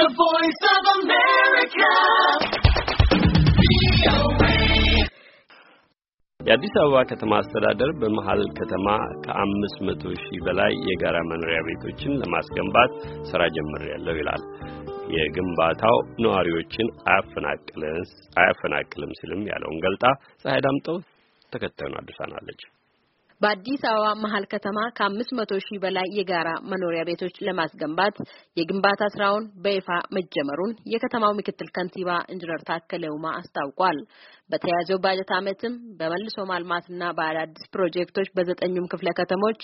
The Voice of America. የአዲስ አበባ ከተማ አስተዳደር በመሃል ከተማ ከ500,000 በላይ የጋራ መኖሪያ ቤቶችን ለማስገንባት ስራ ጀምሯል ይላል። የግንባታው ነዋሪዎችን አያፈናቅልም ሲልም ያለውን ገልጣ ፀሐይ ዳምጠው ተከታዩን አድርሳናለች። በአዲስ አበባ መሃል ከተማ ከ500,000 በላይ የጋራ መኖሪያ ቤቶች ለማስገንባት የግንባታ ስራውን በይፋ መጀመሩን የከተማው ምክትል ከንቲባ ኢንጂነር ታከለ ኡማ አስታውቋል። በተያዘው ባጀት ዓመትም በመልሶ ማልማትና በአዳዲስ ፕሮጀክቶች በ9ኙም ክፍለ ከተሞች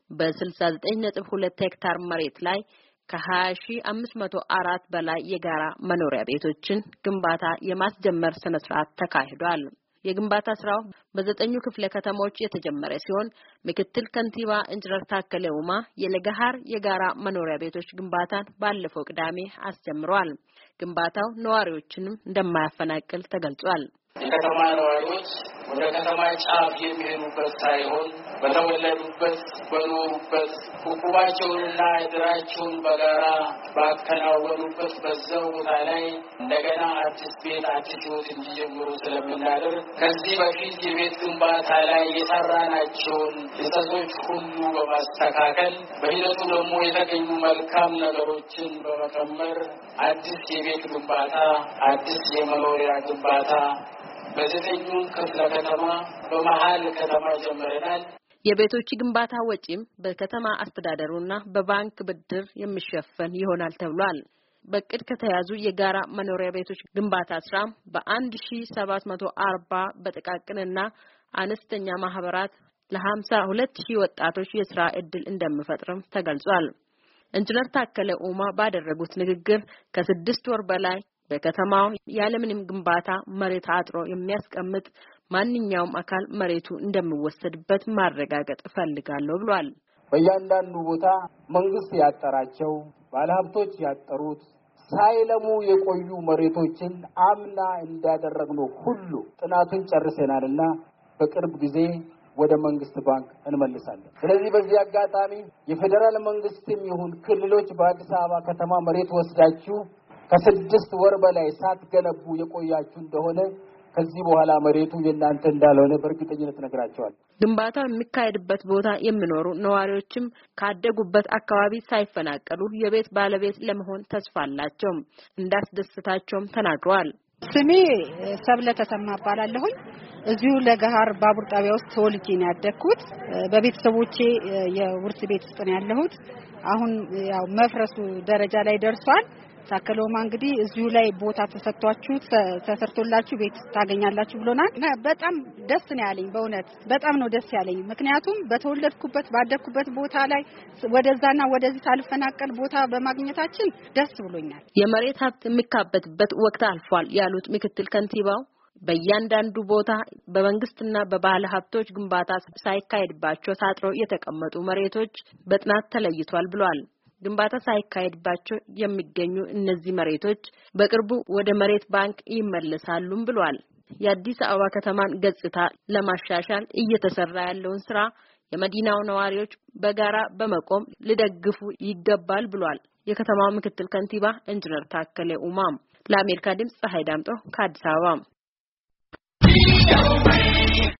በ69.2 ሄክታር መሬት ላይ ከ20,504 በላይ የጋራ መኖሪያ ቤቶችን ግንባታ የማስጀመር ስነ ስርዓት ተካሂዷል። የግንባታ ስራው በ9ኙ ክፍለ ከተሞች የተጀመረ ሲሆን ምክትል ከንቲባ ኢንጂነር ታከለ ኡማ የለገሃር የጋራ መኖሪያ ቤቶች ግንባታን ባለፈው ቅዳሜ አስጀምሯል። ግንባታው ነዋሪዎችንም እንደማያፈናቅል ተገልጿል። የከተማ ነዋሪዎች ወደ ከተማ ጫፍ የሚሄዱበት ሳይሆን በተወለዱበት በኖሩበት ሁኩባቸውንና እድራቸውን በጋራ ባከናወኑበት በዛው ቦታ ላይ እንደገና አዲስ ቤት አዲስ ሕይወት እንዲጀምሩ ስለምናደርግ ከዚህ በፊት የቤት ግንባታ ላይ የሰራናቸውን ስህተቶች ሁሉ በማስተካከል በሂደቱ ደግሞ የተገኙ መልካም ነገሮችን በመቀመር አዲስ የቤት ግንባታ አዲስ የመኖሪያ ግንባታ በ9ኙ ክፍለ ከተማ በመሃል ከተማ ጀምረናል። የቤቶች ግንባታ ወጪም በከተማ አስተዳደሩና በባንክ ብድር የሚሸፈን ይሆናል ተብሏል። በቅድ ከተያዙ የጋራ መኖሪያ ቤቶች ግንባታ ስራ በ1740 በጥቃቅንና አነስተኛ ማህበራት ለ52,000 ወጣቶች የሥራ ዕድል እንደሚፈጥርም ተገልጿል። ኢንጂነር ታከለ ኡማ ባደረጉት ንግግር ከ6 ወር በላይ በከተማው ያለምንም ግንባታ መሬት አጥሮ የሚያስቀምጥ ማንኛውም አካል መሬቱ እንደሚወሰድበት ማረጋገጥ ፈልጋለሁ ብሏል። በእያንዳንዱ ቦታ መንግስት ያጠራቸው ባለሀብቶች ያጠሩት ሳይለሙ የቆዩ መሬቶችን አምና እንዳደረግነው ሁሉ ጥናቱን ጨርሰናልና በቅርብ ጊዜ ወደ መንግስት ባንክ እንመልሳለን። ስለዚህ በዚህ አጋጣሚ የፌደራል መንግስትም ይሁን ክልሎች በአዲስ አበባ ከተማ መሬት ወስዳችሁ ከ6 ወር በላይ ሳትገነቡ የቆያችሁ እንደሆነ ከዚህ በኋላ መሬቱ የእናንተ እንዳልሆነ በእርግጠኝነት ነግራቸዋል። ግንባታው የሚካሄድበት ቦታ የሚኖሩ ነዋሪዎችም ካደጉበት አካባቢ ሳይፈናቀሉ የቤት ባለቤት ለመሆን ተስፋ አላቸው እንዳስደስታቸውም ተናግረዋል። ስሜ ሰብለ ተሰማ እባላለሁ። እዚሁ ለገሃር ባቡር ጣቢያ ውስጥ ተወልጄ ነው ያደግኩት። በቤተሰቦቼ የውርስ ቤት ውስጥ ነው ያለሁት። አሁን ያው መፍረሱ ደረጃ ላይ ደርሷል። ታከለውማ እንግዲህ እዚሁ ላይ ቦታ ተሰጥቷችሁ ተሰርቶላችሁ ቤት ታገኛላችሁ ብሎናል። በጣም ደስ ነው ያለኝ። በእውነት በጣም ነው ደስ ያለኝ። ምክንያቱም በተወለድኩበት ባደግኩበት ቦታ ላይ ወደዛና ወደዚህ ሳልፈናቀል ቦታ በማግኘታችን ደስ ብሎኛል። የመሬት ሀብት የሚካበትበት ወቅት አልፏል ያሉት ምክትል ከንቲባው በእያንዳንዱ ቦታ በመንግስትና በባለ ሀብቶች ግንባታ ሳይካሄድባቸው ታጥረው የተቀመጡ መሬቶች በጥናት ተለይቷል ብሏል። ግንባታ ሳይካሄድባቸው የሚገኙ እነዚህ መሬቶች በቅርቡ ወደ መሬት ባንክ ይመለሳሉም ብሏል። የአዲስ አበባ ከተማን ገጽታ ለማሻሻል እየተሰራ ያለውን ስራ የመዲናው ነዋሪዎች በጋራ በመቆም ሊደግፉ ይገባል ብሏል። የከተማው ምክትል ከንቲባ ኢንጂነር ታከለ ኡማ። ለአሜሪካ ድምጽ ፀሐይ ዳምጠው ከአዲስ አበባ